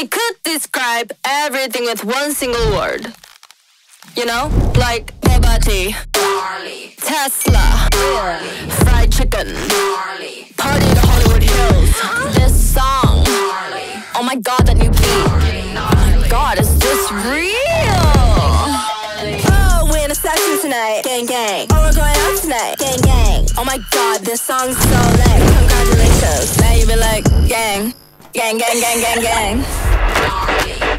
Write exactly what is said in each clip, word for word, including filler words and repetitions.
they could describe everything with one single word. You know? Like Bugatti, gnarly. Tesla, gnarly. Fried chicken, gnarly. Party to Hollywood Hills. This song, gnarly. Oh my god, that new beat, gnarly. Oh my god, is this real? Oh, we're in a session tonight, gang gang. Oh, we're going out tonight, gang gang. Oh my god, this song's so lit. Congratulations. Now you be like, gang, gang, gang, gang, gang, gang. Gnarly.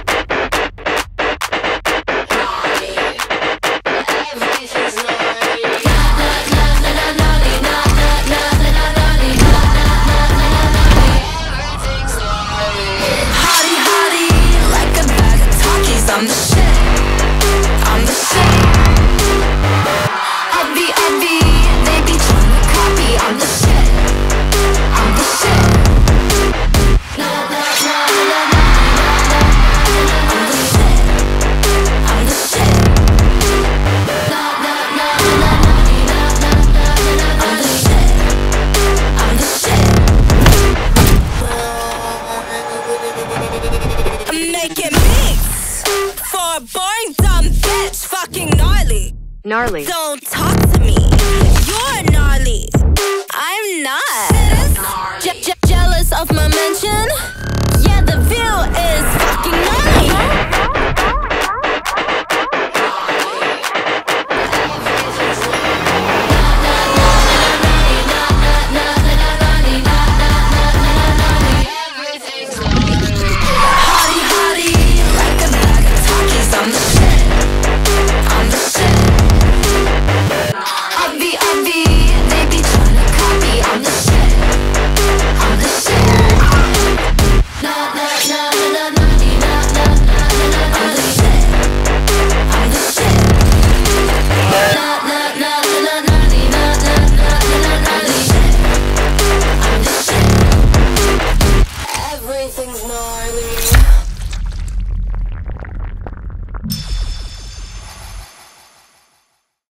I'm the shit, I'm the shit. Obvi, obvi, they be tryna copy. I'm the shit, I'm the shit. Na, na, na, na, na, na, na. I'm the shit, I'm the shit. Na, na, na, na, na, na, na, na. I'm the shit, I'm the shit. I'm making beats for a boring dumb bitch, fucking gnarly. Gnarly. Don't talk to me. You're gnarly. I'm not. Je- je- jealous of my mention?